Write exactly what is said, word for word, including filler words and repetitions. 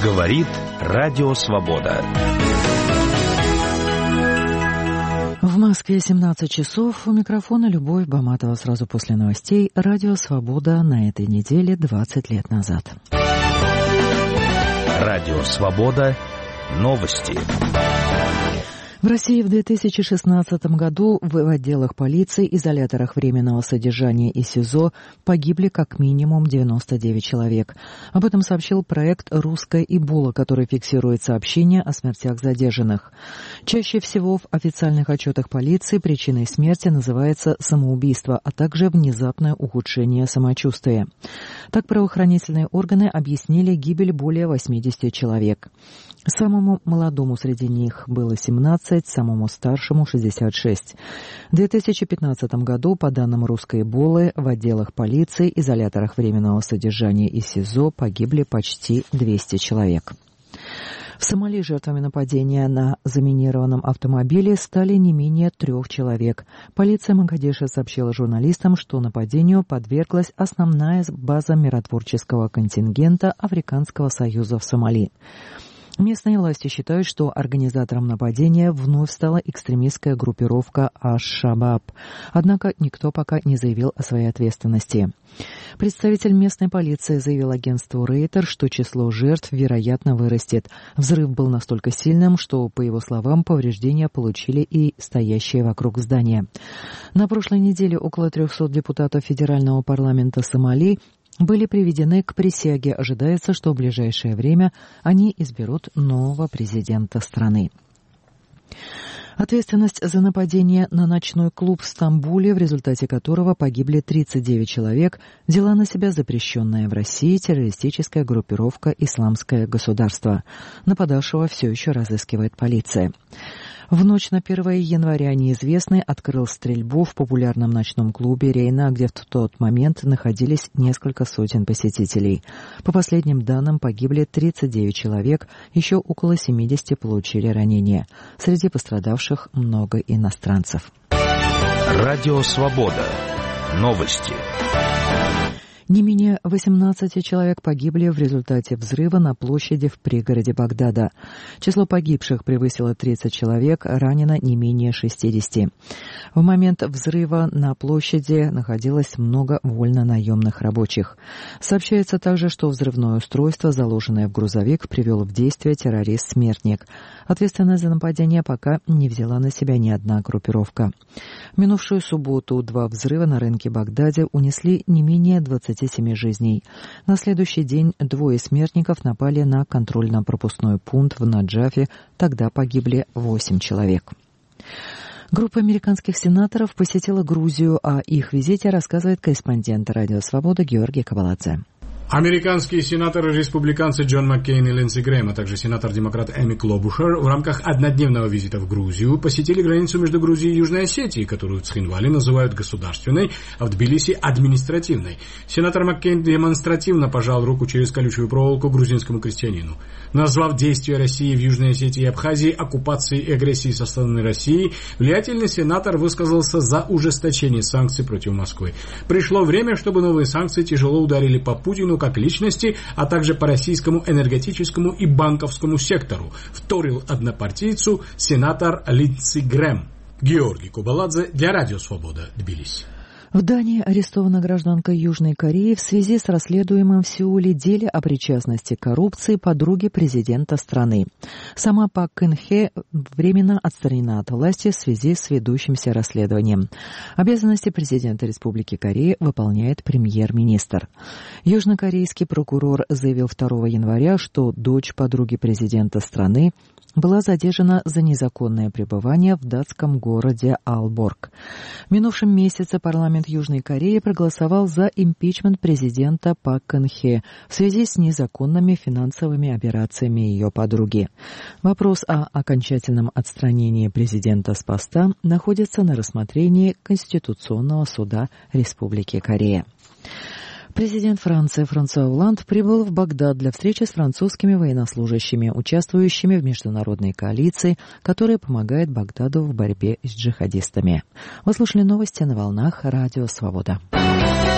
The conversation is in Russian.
Говорит Радио Свобода. В Москве семнадцать часов. У микрофона Любовь Баматова. Сразу после новостей. Радио Свобода на этой неделе двадцать лет назад. Радио Свобода. Новости. В России в две тысячи шестнадцатом году в отделах полиции, изоляторах временного содержания и СИЗО погибли как минимум девяносто девять человек. Об этом сообщил проект «Русская Эбола», который фиксирует сообщения о смертях задержанных. Чаще всего в официальных отчетах полиции причиной смерти называется самоубийство, а также внезапное ухудшение самочувствия. Так правоохранительные органы объяснили гибель более восьмидесяти человек. Самому молодому среди них было семнадцать, самому старшему шестьдесят шесть. В две тысячи пятнадцатом году, по данным «Русской Эболы», в отделах полиции, изоляторах временного содержания и СИЗО погибли почти двести человек. В Сомали жертвами нападения на заминированном автомобиле стали не менее трех человек. Полиция Могадишо сообщила журналистам, что нападению подверглась основная база миротворческого контингента Африканского союза в Сомали. Местные власти считают, что организатором нападения вновь стала экстремистская группировка Аш-Шабаб. Однако никто пока не заявил о своей ответственности. Представитель местной полиции заявил агентству Рейтер, что число жертв, вероятно, вырастет. Взрыв был настолько сильным, что, по его словам, повреждения получили и стоящие вокруг здания. На прошлой неделе около трехсот депутатов федерального парламента Сомали были приведены к присяге. Ожидается, что в ближайшее время они изберут нового президента страны. Ответственность за нападение на ночной клуб в Стамбуле, в результате которого погибли тридцать девять человек, взяла на себя запрещенная в России террористическая группировка «Исламское государство». Нападавшего все еще разыскивает полиция. В ночь на первое января неизвестный открыл стрельбу в популярном ночном клубе «Рейна», где в тот момент находились несколько сотен посетителей. По последним данным, погибли тридцать девять человек, еще около семидесяти получили ранения. Среди пострадавших много иностранцев. Радио Свобода. Новости. Не менее восемнадцати человек погибли в результате взрыва на площади в пригороде Багдада. Число погибших превысило тридцать человек, ранено не менее шестидесяти. В момент взрыва на площади находилось много вольно-наемных рабочих. Сообщается также, что взрывное устройство, заложенное в грузовик, привел в действие террорист-смертник. Ответственность за нападение пока не взяла на себя ни одна группировка. В минувшую субботу два взрыва на рынке Багдаде унесли не менее двадцати семи жизней. На следующий день двое смертников напали на контрольно-пропускной пункт в Наджафе. Тогда погибли восемь человек. Группа американских сенаторов посетила Грузию, о их визите рассказывает корреспондент Радио Свобода Георгий Кабаладзе. Американские сенаторы-республиканцы Джон Маккейн и Линдси Грэм, а также сенатор-демократ Эми Клобушер в рамках однодневного визита в Грузию посетили границу между Грузией и Южной Осетией, которую в Цхинвале называют государственной, а в Тбилиси – административной. Сенатор Маккейн демонстративно пожал руку через колючую проволоку грузинскому крестьянину. Назвав действия России в Южной Осетии и Абхазии оккупацией и агрессией со стороны России, влиятельный сенатор высказался за ужесточение санкций против Москвы. Пришло время, чтобы новые санкции тяжело ударили по Путину как личности, а также по российскому энергетическому и банковскому сектору, вторил однопартийцу сенатор Линдси Грэм. Георгий Кабаладзе для Радио Свобода, Тбилиси. В Дании арестована гражданка Южной Кореи в связи с расследуемым в Сеуле деле о причастности к коррупции подруги президента страны. Сама Пак Кын Хе временно отстранена от власти в связи с ведущимся расследованием. Обязанности президента Республики Корея выполняет премьер-министр. Южнокорейский прокурор заявил второго января, что дочь подруги президента страны была задержана за незаконное пребывание в датском городе Aalborg. В минувшем месяце парламент Южной Кореи проголосовал за импичмент президента Пак Кын Хе в связи с незаконными финансовыми операциями ее подруги. Вопрос о окончательном отстранении президента с поста находится на рассмотрении Конституционного суда Республики Корея. Президент Франции Франсуа Олланд прибыл в Багдад для встречи с французскими военнослужащими, участвующими в международной коалиции, которая помогает Багдаду в борьбе с джихадистами. Вы слушали новости на волнах Радио Свобода.